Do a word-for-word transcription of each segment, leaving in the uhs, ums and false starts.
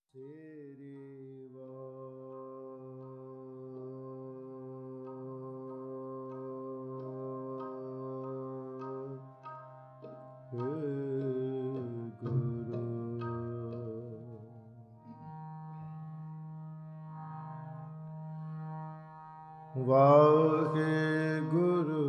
ਤੇਰੀ ਵਾਹਿਗੁਰੂ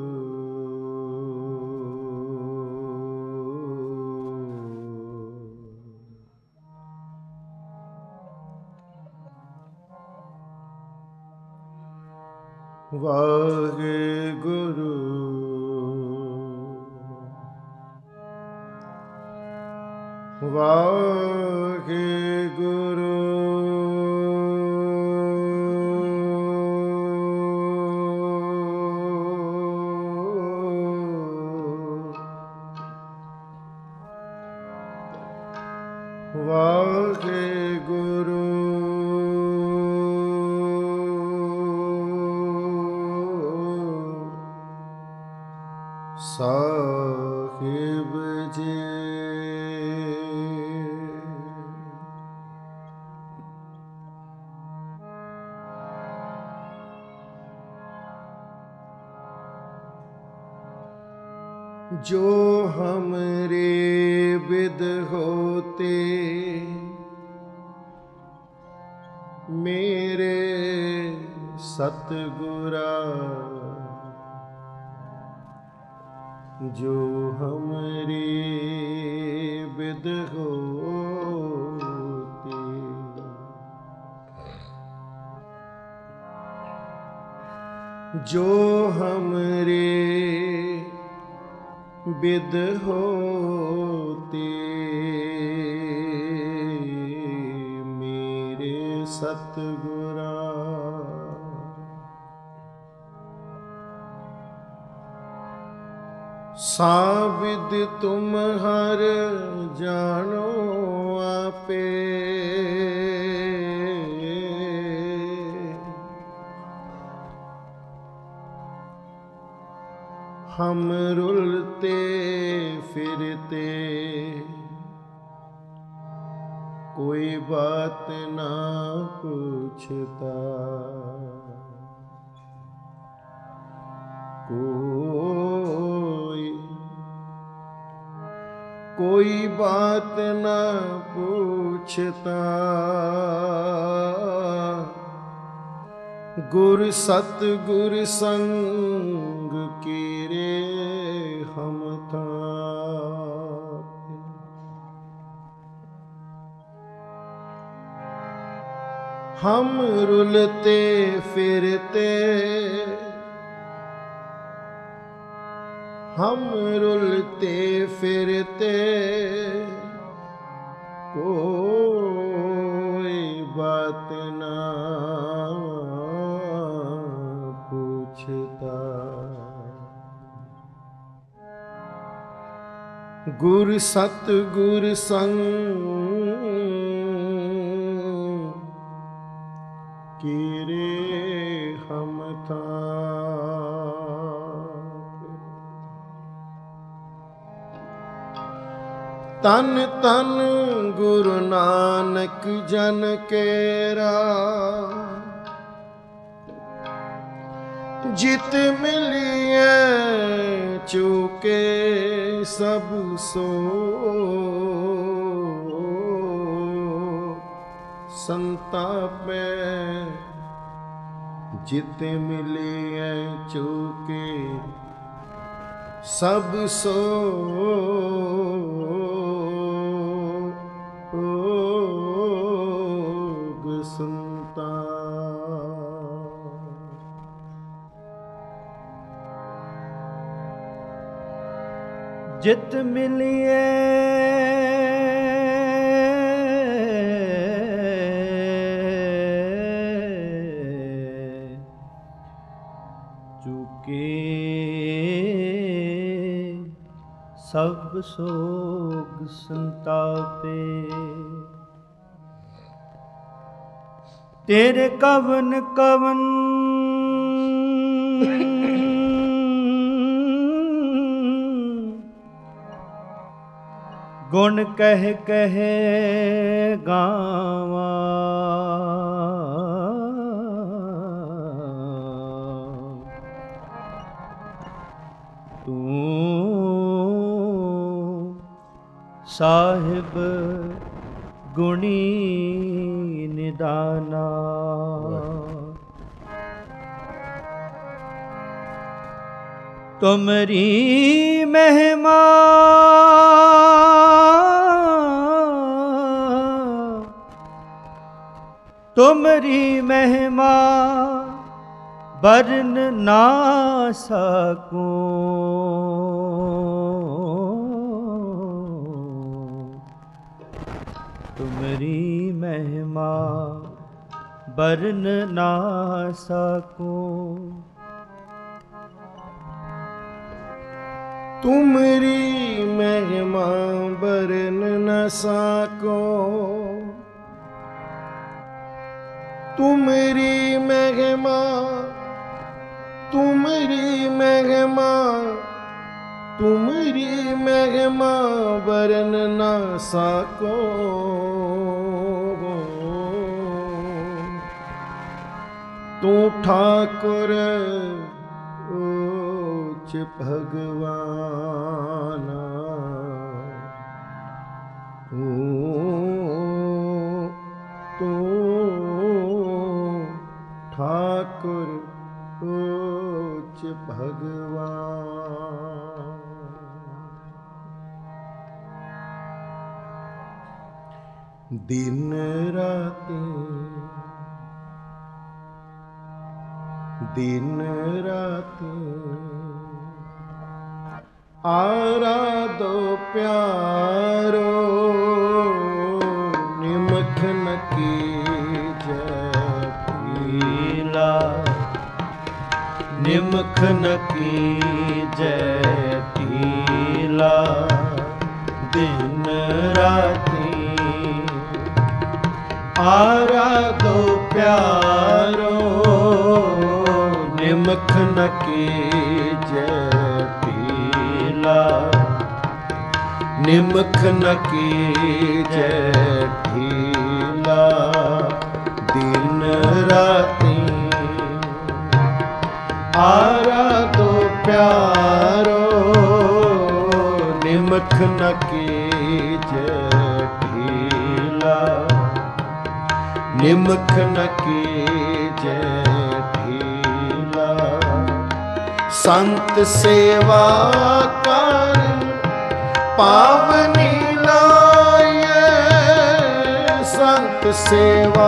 ਵਾਹਿਗੁਰੂ ਵਾਹਿਗੁਰੂ ਵਾਹਿਗੁਰੂ ਸਾਹਿਬ ਜੀ। जो हमरे विद होते मेरे सतगुरा, जो हमरे विद होते जो हमरे विद होते मेरे सतगुरा, साविद तुम हर जानो आपे, हम रुलते फिरते कोई बात ना पूछता, कोई कोई बात ना पूछता, गुर सतगुर संग कीरे हम था। हम रुलते फिरते हम रुलते फिरते कोई बात ना पूछता, गुर सतगुर संग कीरे हम था। तन तन गुरु नानक जन केरा, जित मिलिए चूके सब सो, संतापे जित मिलिए चूके सब सो, संता जित मिलिए चूके सब सोग संतापे, तेरे कवन कवन गुण कह कह गावा, ਸਾਹਿਬ ਗੁਣੀ ਨਿਦਾਨਾ। ਤੁਮਰੀ ਮਹਿਮਾ ਤੁਮਰੀ ਮਹਿਮਾ ਬਰਨ ਨਾ ਸਕੂੰ। ਤੁਮਰੀ ਮਹਿਮਾ ਬਰਨ ਨਾ ਸਕੂੰ। तुमरी महिमा बरन न साको। तुमरी महिमा तुमरी महिमा तुमरी महिमा बरन न साको। तू ठाकुर भगवान तू तू ठाकुर उच्च भगवान। दिन राति दिन राति आराधो प्यारो निमख न कीजै पीला। निमख न कीजै पीला। दिन राति आराधो प्यारो निमख न कीजै निमख न कीजै ढीला। दिन राति आराधो प्यारो निमख न कीजै ढीला। निमख न कीजै ढीला। संत सेवा कर पावनी लाए। संत सेवा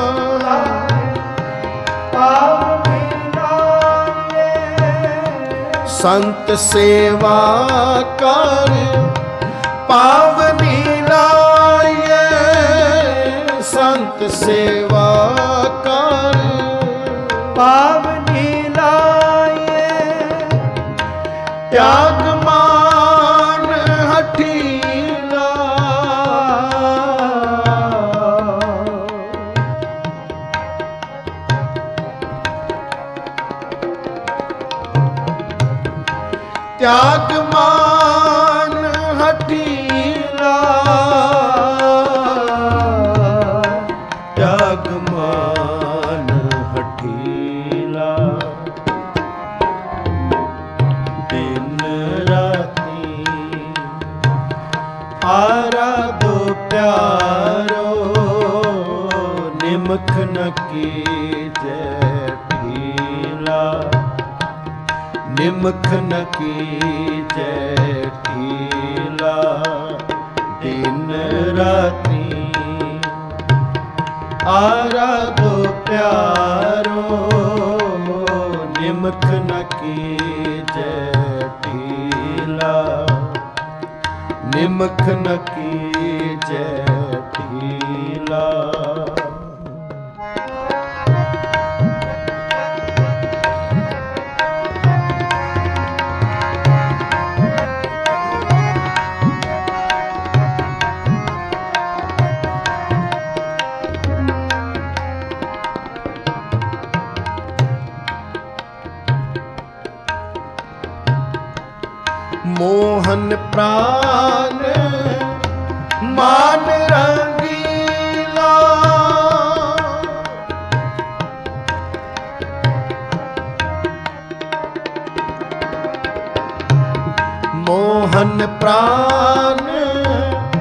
पावनी लाए। संत सेवा कर पावनी लाए। संत सेवा कर पावनी लाए। त्याग मान हठीला। त्याग मान हठीला। त्याग मान हठीला। दिन राति आराधो प्यारो निमख न कीजै ढीला। निमख न कीजै ढीला। दिन राति आराधो प्यारो निमख न कीजै ढीला। निमख न कीजै ढीला। मोहन प्राण मान रंगीला। मोहन प्राण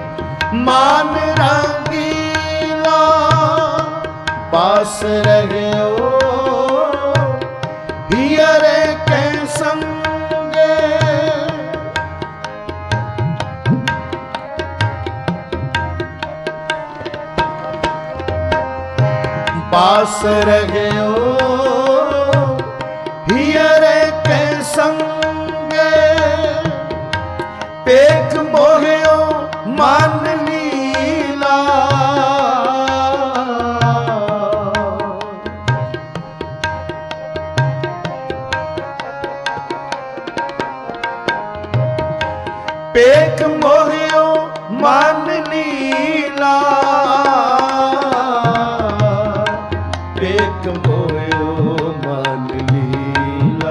पास रहियो हियरे के संगे पेख मोहियो मान लीला पेख मोहियो मान लीला पेख मोहियो मान लीला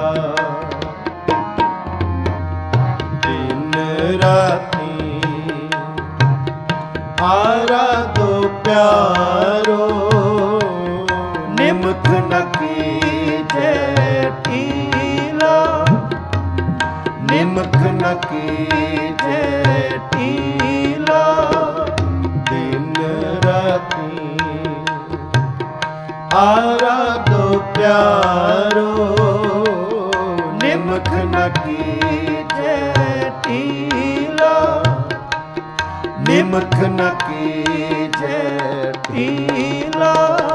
दिन राती आराधो प्यारो निमख न कीजे टीला निमख न कीजे टीला दिन राती आराधो प्यारो निमख न कीजे टीला निमख न कीजे टीला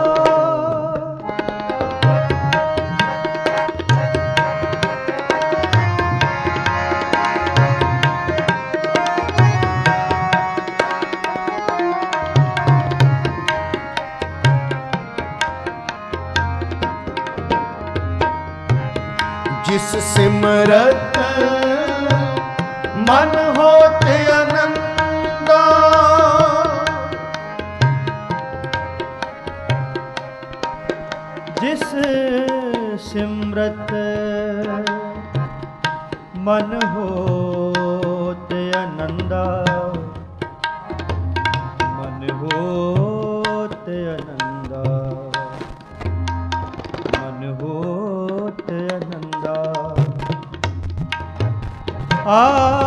जिस सिमरत मन होते आनंदा जिस सिमरत मन होत आनंदा मन होत आनंदा मन होत आनंदा आ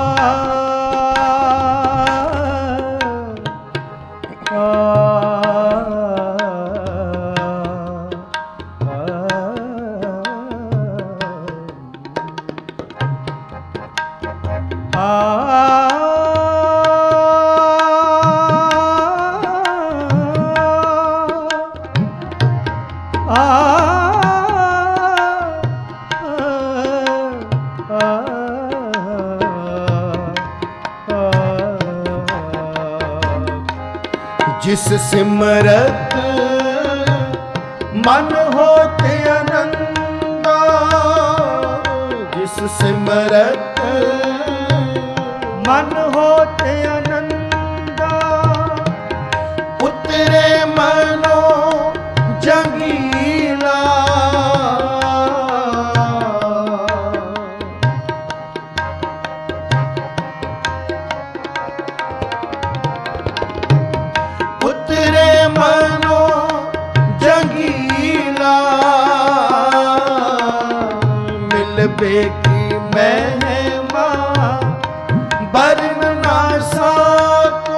जिस सिमरत मन होते आनंदा जिस सिमरत मन होते आनंदा उतरे मनो जंगीला उतरे मनो जंगीला मिल बेकी महिमा बरन ना साको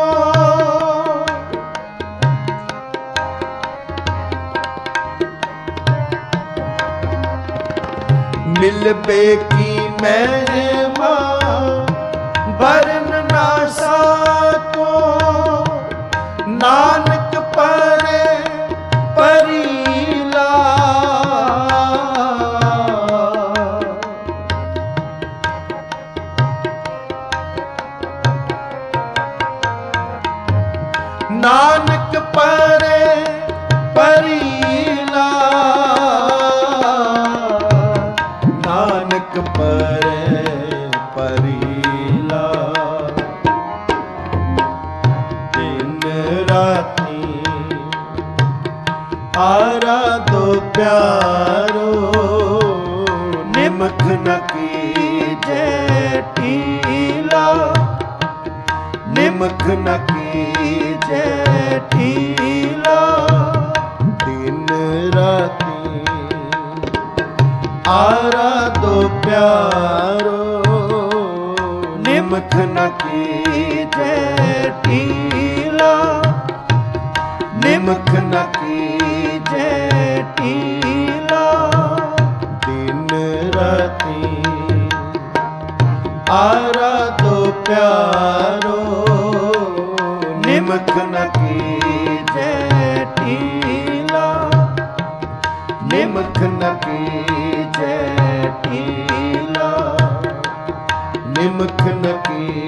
मिल बेकी महिमा बरन ना साको नानक परे परीला नानक परे परीला नानक परे परीला दिन राती आराधो प्यारो निमख न कीजे टीला निमख न कीजे टीला दिन राती आराधो प्यारो निमख न कीजे टीला निमख न कीजे टीला दिन राती आराधो प्यारो निमख न कीजे टीला ਨਿਮਖ ਨ ਕੀਜੈ ਢੀਲਾ, ਨਿਮਖ ਨ ਕੀਜੈ